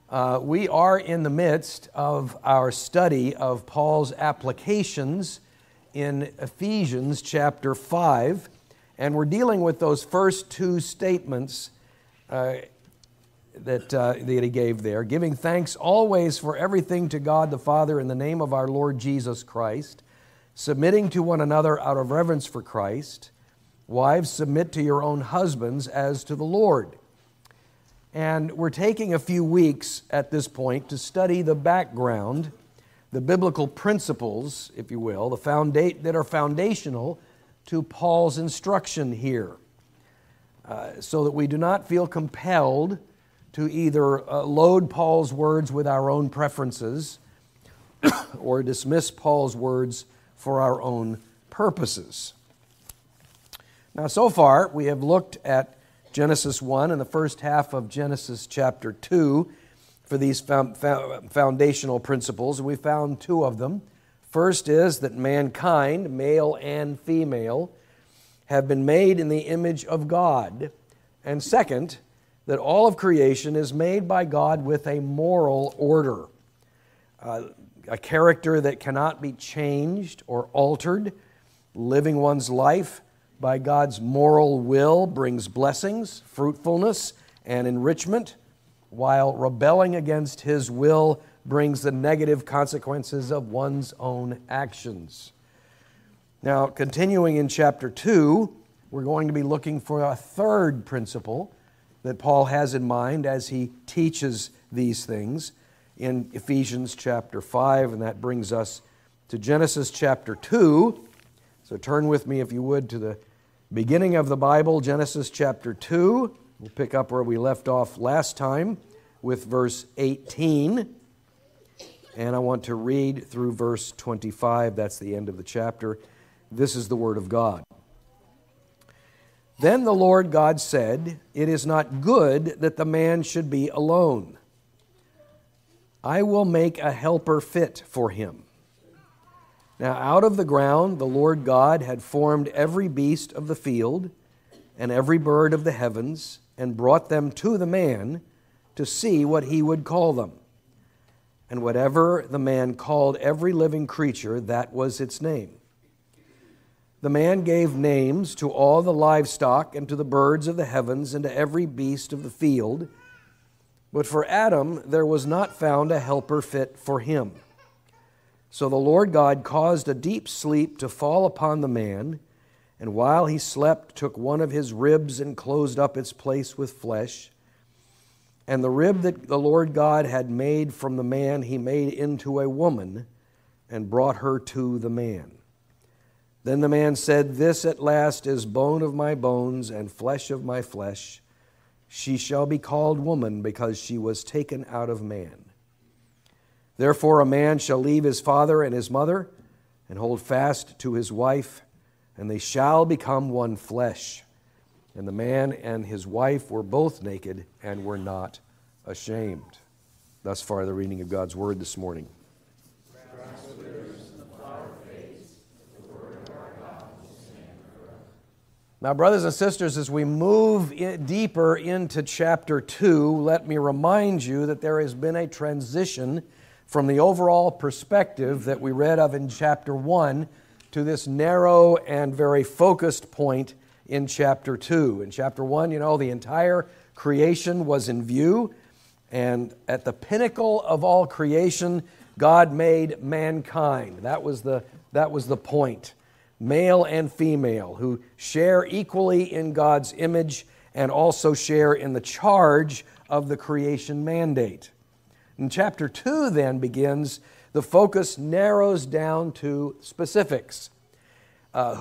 We are in the midst of our study of Paul's applications in Ephesians chapter 5, and we're dealing with those first two statements that he gave there, giving thanks always for everything to God the Father in the name of our Lord Jesus Christ, submitting to one another out of reverence for Christ. Wives, submit to your own husbands as to the Lord. And we're taking a few weeks at this point to study the background, the biblical principles, if you will, that are foundational to Paul's instruction here, so that we do not feel compelled to either load Paul's words with our own preferences or dismiss Paul's words for our own purposes. Now, so far, we have looked at Genesis 1 and the first half of Genesis chapter 2 for these foundational principles, and we found two of them. First is that mankind, male and female, have been made in the image of God. And second, that all of creation is made by God with a moral order, a character that cannot be changed or altered. Living one's life by God's moral will brings blessings, fruitfulness, and enrichment, while rebelling against His will brings the negative consequences of one's own actions. Now, continuing in chapter 2, we're going to be looking for a third principle that Paul has in mind as he teaches these things in Ephesians chapter 5, and that brings us to Genesis chapter 2. So turn with me, if you would, to the beginning of the Bible, Genesis chapter 2. We'll pick up where we left off last time with verse 18. And I want to read through verse 25. That's the end of the chapter. This is the Word of God. Then the Lord God said, "It is not good that the man should be alone. I will make a helper fit for him." Now out of the ground the Lord God had formed every beast of the field and every bird of the heavens, and brought them to the man to see what he would call them. And whatever the man called every living creature, that was its name. The man gave names to all the livestock and to the birds of the heavens and to every beast of the field. But for Adam there was not found a helper fit for him. So the Lord God caused a deep sleep to fall upon the man, and while he slept took one of his ribs and closed up its place with flesh. And the rib that the Lord God had made from the man he made into a woman, and brought her to the man. Then the man said, "This at last is bone of my bones and flesh of my flesh. She shall be called woman, because she was taken out of man. Therefore a man shall leave his father and his mother, and hold fast to his wife, and they shall become one flesh. And the man and his wife were both naked and were not ashamed." Thus far the reading of God's Word this morning. Now, brothers and sisters, as we move deeper into chapter 2, let me remind you that there has been a transition from the overall perspective that we read of in chapter 1 to this narrow and very focused point in chapter 2. In chapter 1, the entire creation was in view, and at the pinnacle of all creation, God made mankind. That was the point. Male and female, who share equally in God's image and also share in the charge of the creation mandate. In chapter 2 then begins, the focus narrows down to specifics. Now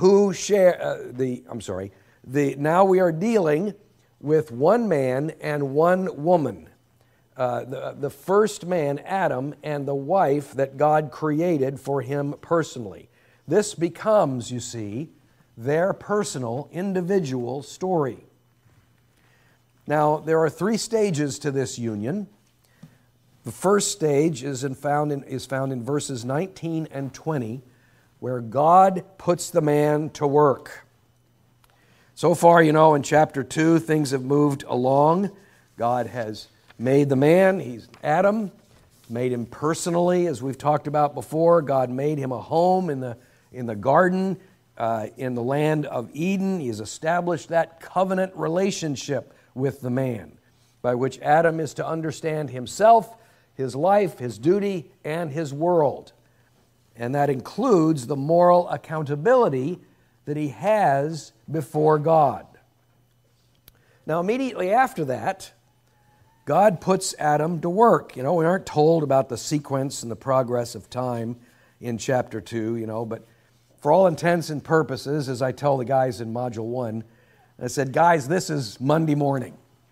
we are dealing with one man and one woman. The first man, Adam, and the wife that God created for him personally. This becomes, you see, their personal, individual story. Now, there are three stages to this union. The first stage is found in verses 19 and 20, where God puts the man to work. So far, in chapter 2, things have moved along. God has made the man, he's Adam, made him personally, as we've talked about before. God made him a home in the garden, in the land of Eden. He's established that covenant relationship with the man, by which Adam is to understand himself, his life, his duty, and his world. And that includes the moral accountability that he has before God. Now, immediately after that, God puts Adam to work. We aren't told about the sequence and the progress of time in chapter 2, but for all intents and purposes, as I tell the guys in Module 1, I said, guys, this is Monday morning.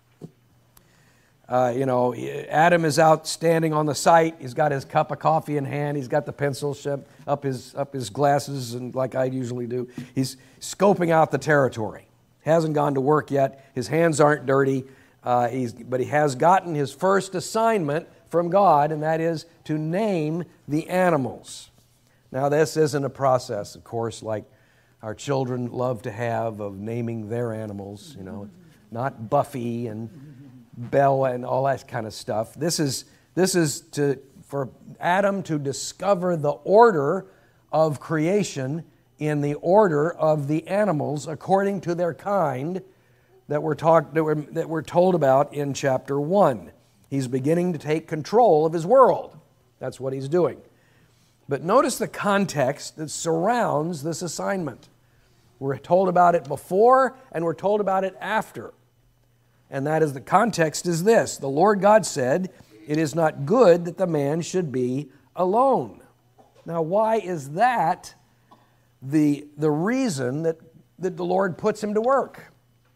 Adam is out standing on the site. He's got his cup of coffee in hand. He's got the pencil up his glasses, and like I usually do. He's scoping out the territory. Hasn't gone to work yet. His hands aren't dirty, but he has gotten his first assignment from God, and that is to name the animals. Now, this isn't a process, of course, like our children love to have of naming their animals. Not Buffy and Bella and all that kind of stuff. This is for Adam to discover the order of creation in the order of the animals according to their kind that we're told about in chapter 1. He's beginning to take control of his world. That's what he's doing. But notice the context that surrounds this assignment. We're told about it before and we're told about it after. And that is, the context is this: the Lord God said, "It is not good that the man should be alone." Now, why is that the reason that the Lord puts him to work?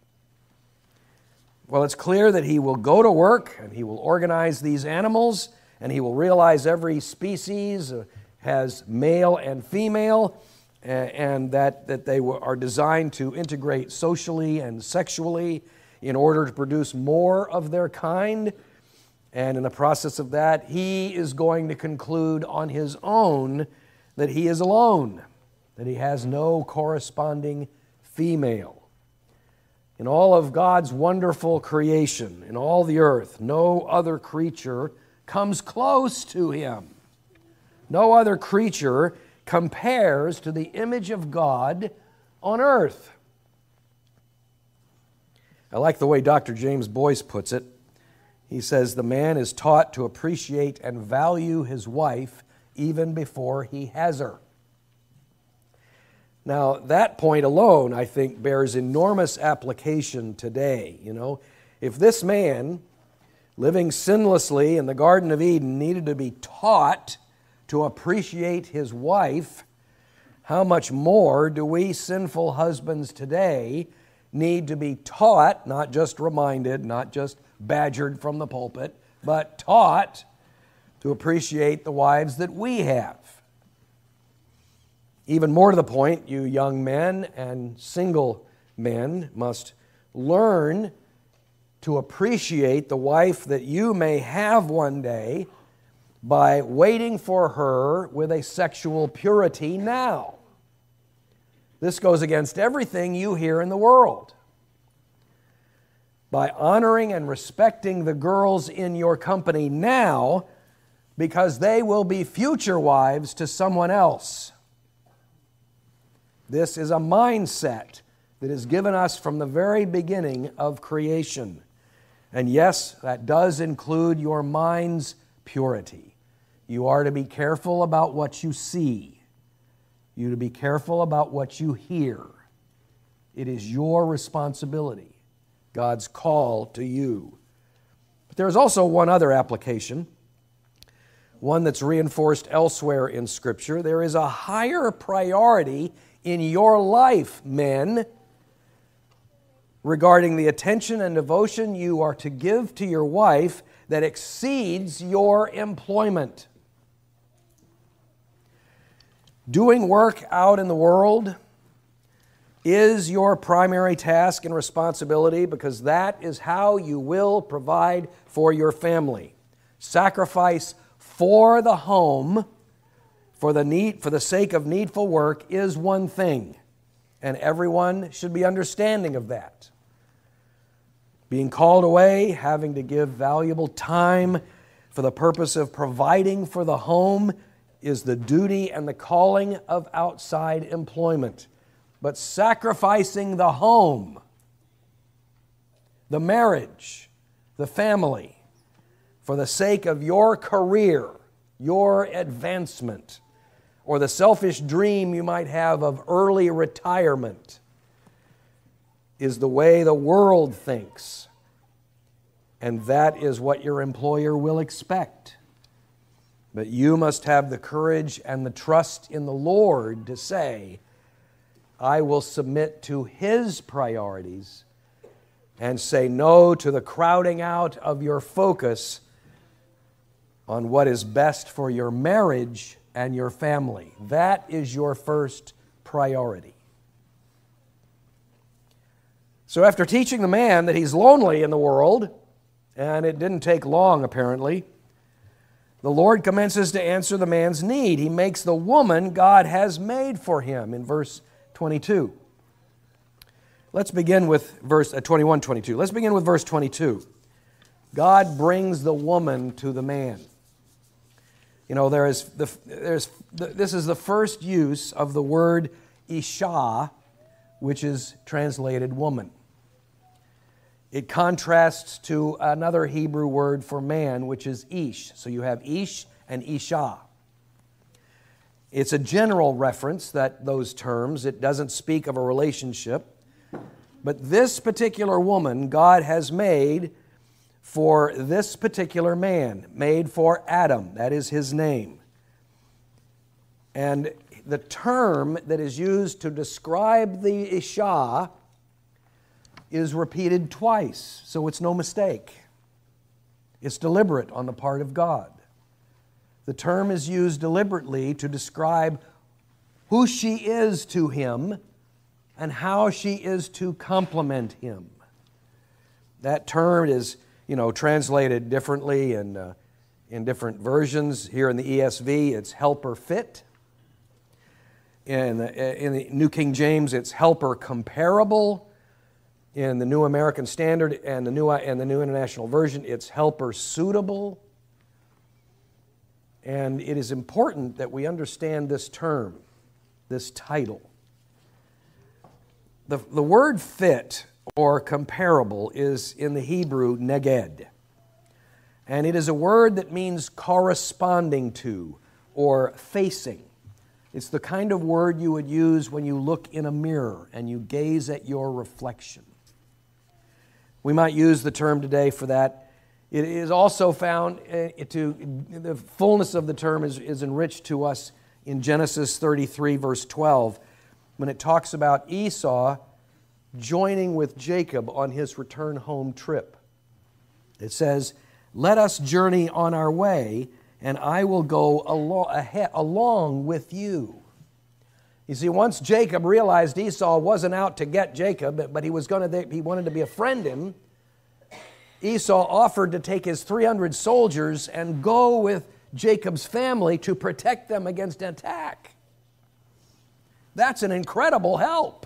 Well, it's clear that he will go to work and he will organize these animals, and he will realize every species has male and female, and that they are designed to integrate socially and sexually in order to produce more of their kind. And in the process of that, he is going to conclude on his own that he is alone, that he has no corresponding female. In all of God's wonderful creation, in all the earth, no other creature comes close to him. No other creature compares to the image of God on earth. I like the way Dr. James Boyce puts it. He says, the man is taught to appreciate and value his wife even before he has her. Now, that point alone, I think, bears enormous application today. If this man, living sinlessly in the Garden of Eden, needed to be taught to appreciate his wife, how much more do we sinful husbands today need to be taught, not just reminded, not just badgered from the pulpit, but taught to appreciate the wives that we have. Even more to the point, you young men and single men must learn to appreciate the wife that you may have one day by waiting for her with a sexual purity now. This goes against everything you hear in the world. By honoring and respecting the girls in your company now, because they will be future wives to someone else. This is a mindset that is given us from the very beginning of creation. And yes, that does include your mind's purity. You are to be careful about what you see. You to be careful about what you hear. It is your responsibility, God's call to you. But there is also one other application, one that's reinforced elsewhere in Scripture. There is a higher priority in your life, men, regarding the attention and devotion you are to give to your wife that exceeds your employment. Doing work out in the world is your primary task and responsibility, because that is how you will provide for your family. Sacrifice for the home, for the sake of needful work, is one thing, and everyone should be understanding of that. Being called away, having to give valuable time for the purpose of providing for the home is the duty and the calling of outside employment. But sacrificing the home, the marriage, the family, for the sake of your career, your advancement, or the selfish dream you might have of early retirement, is the way the world thinks. And that is what your employer will expect. But you must have the courage and the trust in the Lord to say, I will submit to His priorities and say no to the crowding out of your focus on what is best for your marriage and your family. That is your first priority. So after teaching the man that he's lonely in the world, and it didn't take long apparently, the Lord commences to answer the man's need. He makes the woman God has made for him in verse 22. Let's begin with verse 21, 22. Let's begin with verse 22. God brings the woman to the man. You know, this is the first use of the word Isha, which is translated woman. It contrasts to another Hebrew word for man, which is Ish. So you have Ish and Isha. It's a general reference, those terms. It doesn't speak of a relationship. But this particular woman God has made for this particular man, made for Adam. That is his name. And the term that is used to describe the Isha is repeated twice, so it's no mistake. It's deliberate on the part of God. The term is used deliberately to describe who she is to him and how she is to complement him. That term is, translated differently in different versions. Here in the ESV, it's helper fit. In the New King James, it's helper comparable. In the New American Standard and the New International Version, it's helper suitable. And it is important that we understand this term, this title. The word fit or comparable is in the Hebrew neged. And it is a word that means corresponding to or facing. It's the kind of word you would use when you look in a mirror and you gaze at your reflection. We might use the term today for that. It is also found the fullness of the term is enriched to us in Genesis 33, verse 12, when it talks about Esau joining with Jacob on his return home trip. It says, "Let us journey on our way, and I will go along with you." You see, once Jacob realized Esau wasn't out to get Jacob, but he wanted to befriend him, Esau offered to take his 300 soldiers and go with Jacob's family to protect them against attack. That's an incredible help.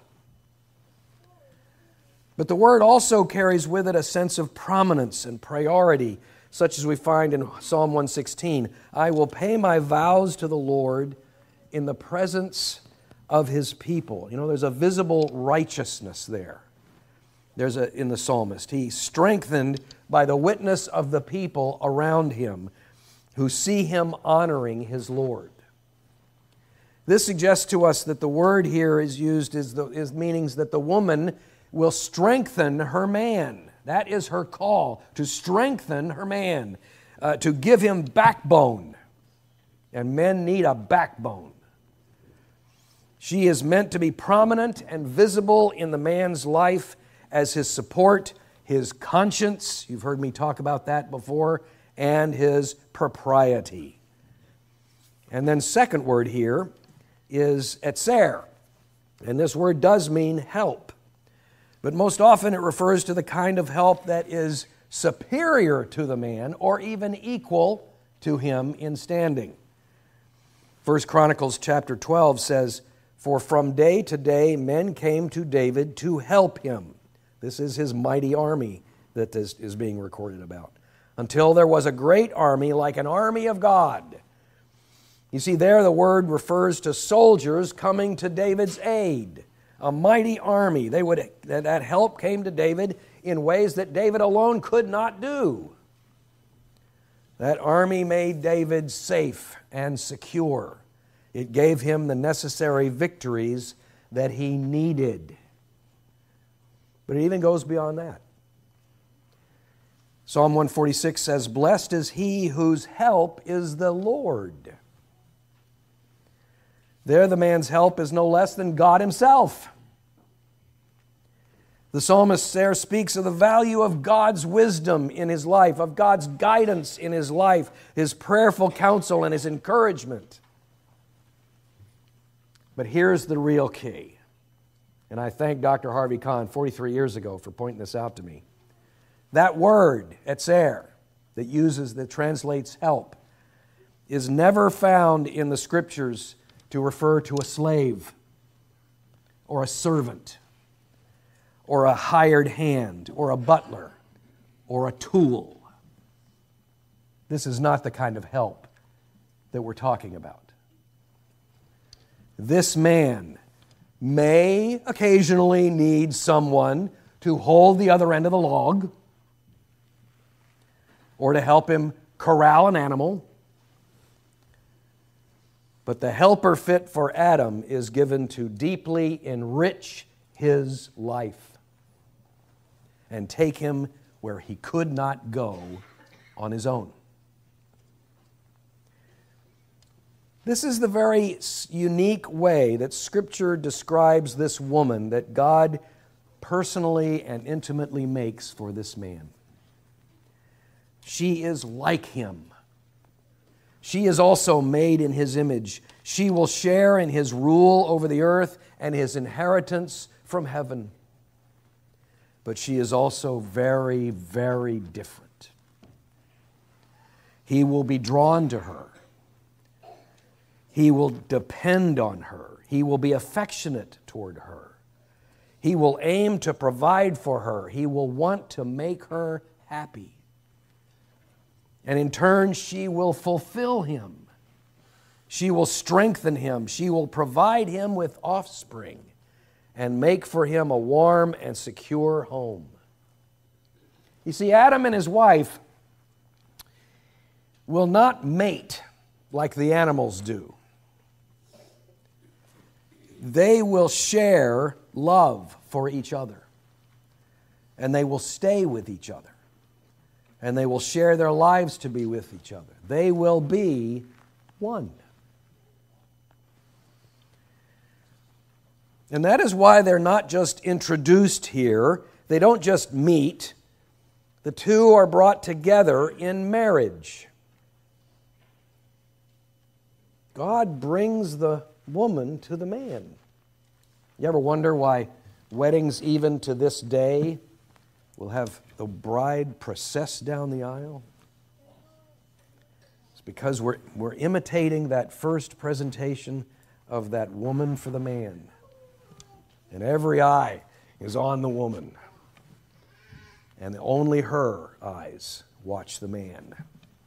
But the word also carries with it a sense of prominence and priority, such as we find in Psalm 116. "I will pay my vows to the Lord in the presence of His people." There's a visible righteousness there. In the psalmist. He's strengthened by the witness of the people around him who see him honoring his Lord. This suggests to us that the word here is used as meanings that the woman will strengthen her man. That is her call, to strengthen her man, to give him backbone. And men need a backbone. She is meant to be prominent and visible in the man's life as his support, his conscience, you've heard me talk about that before, and his propriety. And then second word here is etzer. And this word does mean help. But most often it refers to the kind of help that is superior to the man or even equal to him in standing. 1 Chronicles chapter 12 says, "For from day to day men came to David to help him." This is his mighty army that this is being recorded about. Until there was a great army, like an army of God. You see, there the word refers to soldiers coming to David's aid. A mighty army. That help came to David in ways that David alone could not do. That army made David safe and secure. It gave him the necessary victories that he needed. But it even goes beyond that. Psalm 146 says, "Blessed is he whose help is the Lord." There the man's help is no less than God Himself. The psalmist there speaks of the value of God's wisdom in his life, of God's guidance in his life, His prayerful counsel and His encouragement. But here's the real key. And I thank Dr. Harvey Kahn 43 years ago for pointing this out to me. That word, etzer, that translates help, is never found in the Scriptures to refer to a slave or a servant or a hired hand or a butler or a tool. This is not the kind of help that we're talking about. This man may occasionally need someone to hold the other end of the log or to help him corral an animal. But the helper fit for Adam is given to deeply enrich his life and take him where he could not go on his own. This is the very unique way that Scripture describes this woman that God personally and intimately makes for this man. She is like him. She is also made in His image. She will share in His rule over the earth and His inheritance from heaven. But she is also very, very different. He will be drawn to her. He will depend on her. He will be affectionate toward her. He will aim to provide for her. He will want to make her happy. And in turn, she will fulfill him. She will strengthen him. She will provide him with offspring and make for him a warm and secure home. You see, Adam and his wife will not mate like the animals do. They will share love for each other, and they will stay with each other. And they will share their lives to be with each other. They will be one. And that is why they're not just introduced here. They don't just meet. The two are brought together in marriage. God brings the woman to the man. You ever wonder why weddings, even to this day, will have the bride process down the aisle? It's because we're imitating that first presentation of that woman for the man. And every eye is on the woman. And only her eyes watch the man.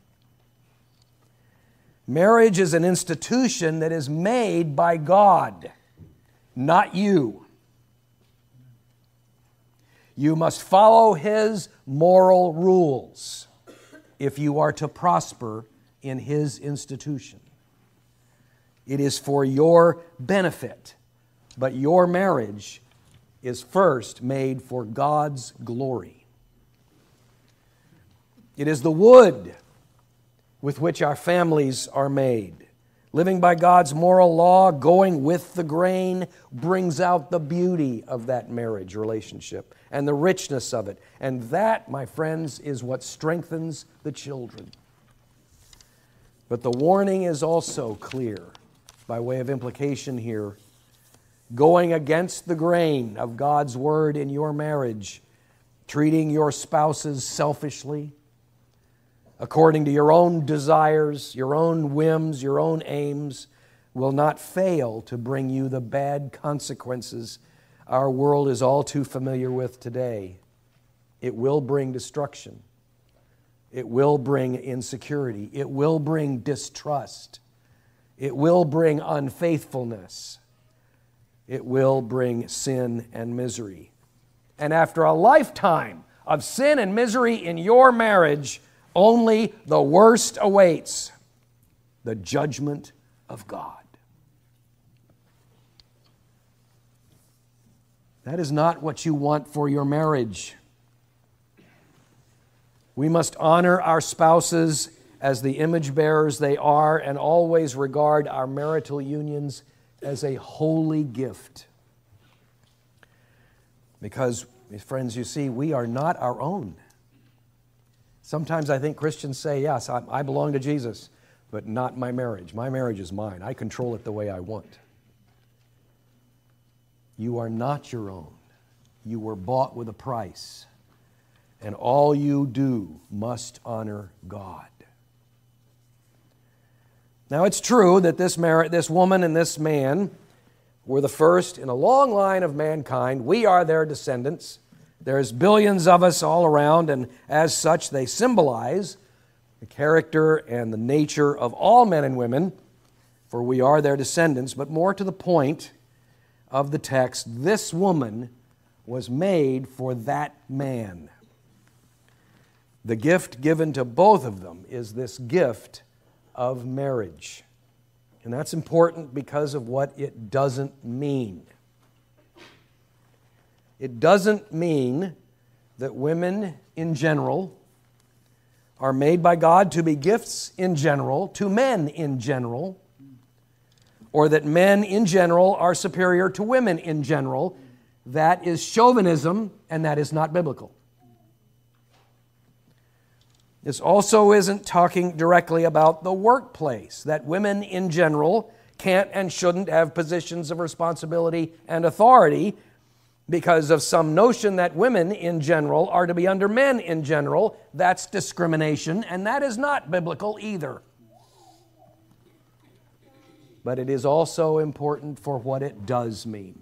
Marriage is an institution that is made by God, not you. You must follow His moral rules if you are to prosper in His institution. It is for your benefit, but your marriage is first made for God's glory. It is the wood with which our families are made. Living by God's moral law, going with the grain, brings out the beauty of that marriage relationship and the richness of it. And that, my friends, is what strengthens the children. But the warning is also clear, by way of implication here. Going against the grain of God's Word in your marriage, treating your spouses selfishly, according to your own desires, your own whims, your own aims, will not fail to bring you the bad consequences our world is all too familiar with today. It will bring destruction. It will bring insecurity. It will bring distrust. It will bring unfaithfulness. It will bring sin and misery. And after a lifetime of sin and misery in your marriage, only the worst awaits: the judgment of God. That is not what you want for your marriage. We must honor our spouses as the image bearers they are, and always regard our marital unions as a holy gift. Because, friends, you see, we are not our own. Sometimes I think Christians say, yes, I belong to Jesus, but not my marriage. My marriage is mine. I control it the way I want. You are not your own. You were bought with a price. And all you do must honor God. Now, it's true that this woman and this man were the first in a long line of mankind. We are their descendants. There's billions of us all around, and as such, they symbolize the character and the nature of all men and women, for we are their descendants. But more to the point of the text, this woman was made for that man. The gift given to both of them is this gift of marriage. And that's important because of what it doesn't mean. It doesn't mean that women in general are made by God to be gifts in general to men in general, or that men in general are superior to women in general. That is chauvinism, and that is not biblical. This also isn't talking directly about the workplace, that women in general can't and shouldn't have positions of responsibility and authority because of some notion that women in general are to be under men in general. That's discrimination, and that is not biblical either. But it is also important for what it does mean.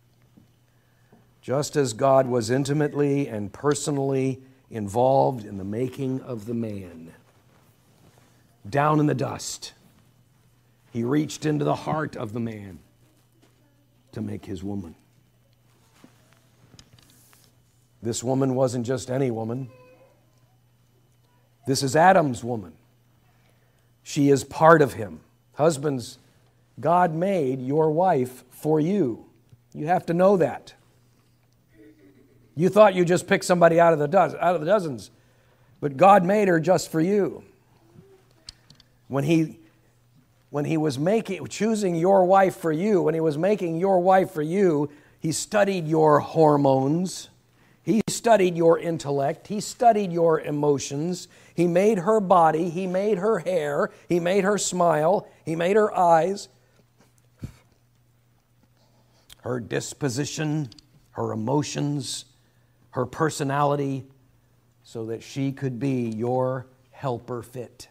Just as God was intimately and personally involved in the making of the man, down in the dust, He reached into the heart of the man to make his woman. This woman wasn't just any woman. This is Adam's woman. She is part of him. Husbands, God made your wife for you. You have to know that. You thought you just picked somebody out of the dozens, but God made her just for you. When he was choosing your wife for you, when He was making your wife for you, He studied your hormones. He studied your intellect. He studied your emotions. He made her body. He made her hair. He made her smile. He made her eyes, her disposition, her emotions, her personality, so that she could be your helper fit.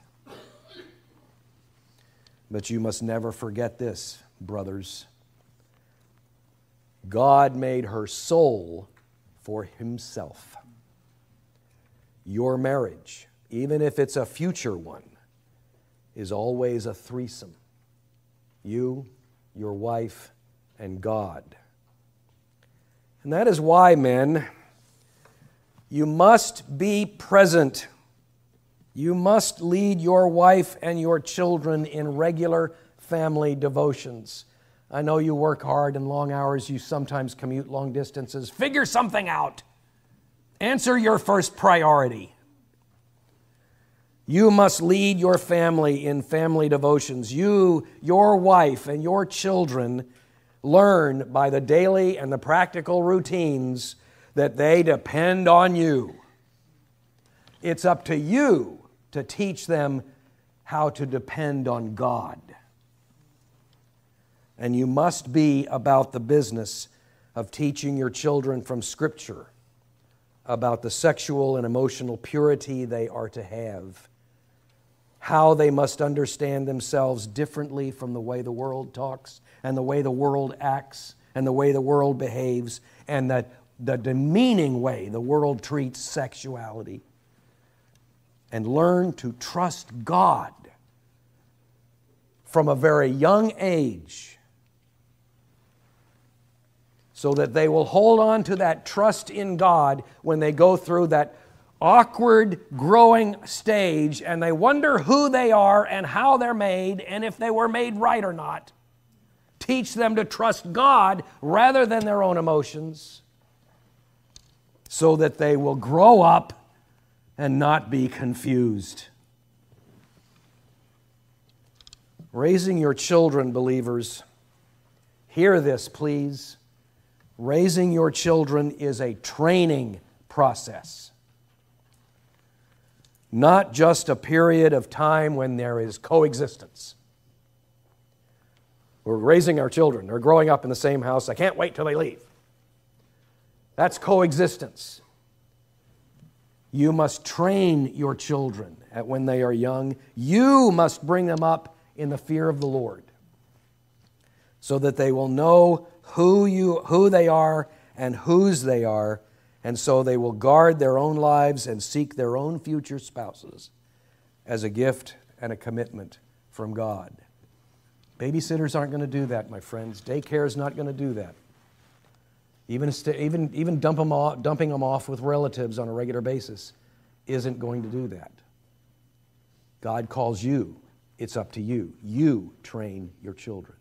But you must never forget this, brothers. God made her soul for Himself. Your marriage, even if it's a future one, is always a threesome. You, your wife, and God. And that is why, men, you must be present. You must lead your wife and your children in regular family devotions. I know you work hard and long hours. You sometimes commute long distances. Figure something out. Answer your first priority. You must lead your family in family devotions. You, your wife, and your children learn by the daily and the practical routines that they depend on you. It's up to you to teach them how to depend on God. And you must be about the business of teaching your children from Scripture about the sexual and emotional purity they are to have, how they must understand themselves differently from the way the world talks and the way the world acts and the way the world behaves, and that the demeaning way the world treats sexuality and learn to trust God from a very young age so that they will hold on to that trust in God when they go through that awkward growing stage and they wonder who they are and how they're made and if they were made right or not. Teach them to trust God rather than their own emotions so that they will grow up and not be confused. Raising your children, believers, hear this, please. Raising your children is a training process, not just a period of time when there is coexistence. We're raising our children. They're growing up in the same house. I can't wait till they leave. That's coexistence. You must train your children when they are young. You must bring them up in the fear of the Lord so that they will know who they are and whose they are, and so they will guard their own lives and seek their own future spouses as a gift and a commitment from God. Babysitters aren't going to do that, my friends. Daycare is not going to do that. Even dumping them off with relatives on a regular basis isn't going to do that. God calls you. It's up to you. You train your children.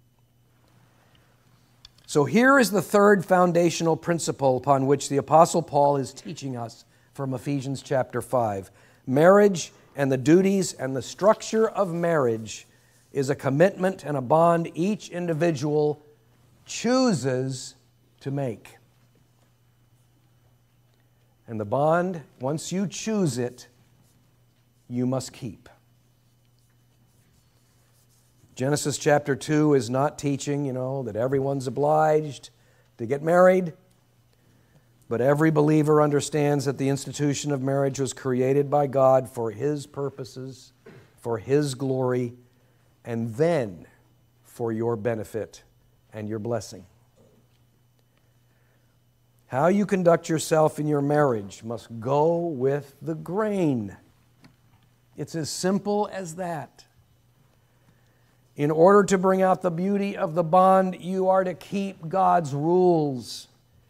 So here is the third foundational principle upon which the Apostle Paul is teaching us from Ephesians chapter 5. Marriage and the duties and the structure of marriage is a commitment and a bond each individual chooses to make. And the bond, once you choose it, you must keep. Genesis chapter 2 is not teaching, that everyone's obliged to get married. But every believer understands that the institution of marriage was created by God for His purposes, for His glory, and then for your benefit and your blessing. How you conduct yourself in your marriage must go with the grain. It's as simple as that. In order to bring out the beauty of the bond, you are to keep God's rules.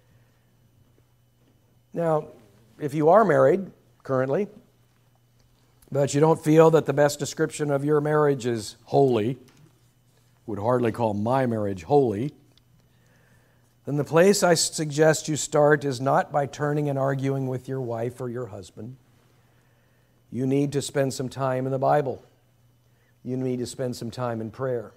Now, if you are married currently, but you don't feel that the best description of your marriage is holy, would hardly call my marriage holy, then the place I suggest you start is not by turning and arguing with your wife or your husband. You need to spend some time in the Bible. You need to spend some time in prayer.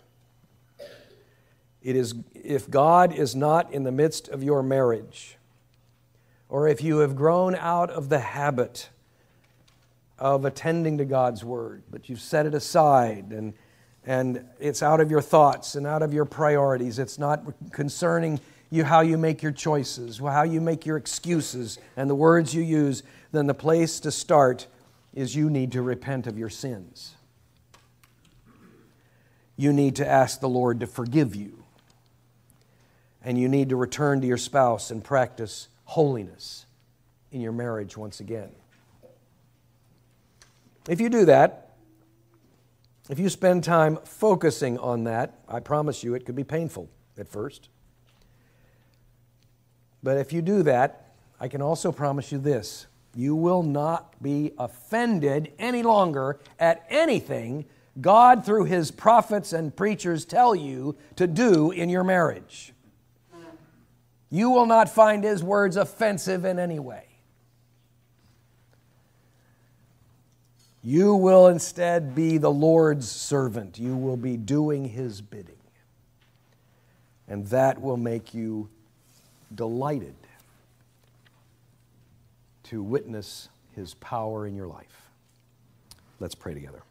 If God is not in the midst of your marriage, or if you have grown out of the habit of attending to God's Word, but you've set it aside and it's out of your thoughts and out of your priorities, it's not concerning you how you make your choices, how you make your excuses and the words you use, then the place to start is you need to repent of your sins. You need to ask the Lord to forgive you. And you need to return to your spouse and practice holiness in your marriage once again. If you do that, if you spend time focusing on that, I promise you it could be painful at first. But if you do that, I can also promise you this: you will not be offended any longer at anything God, through His prophets and preachers, tell you to do in your marriage. You will not find His words offensive in any way. You will instead be the Lord's servant. You will be doing His bidding. And that will make you delighted to witness His power in your life. Let's pray together.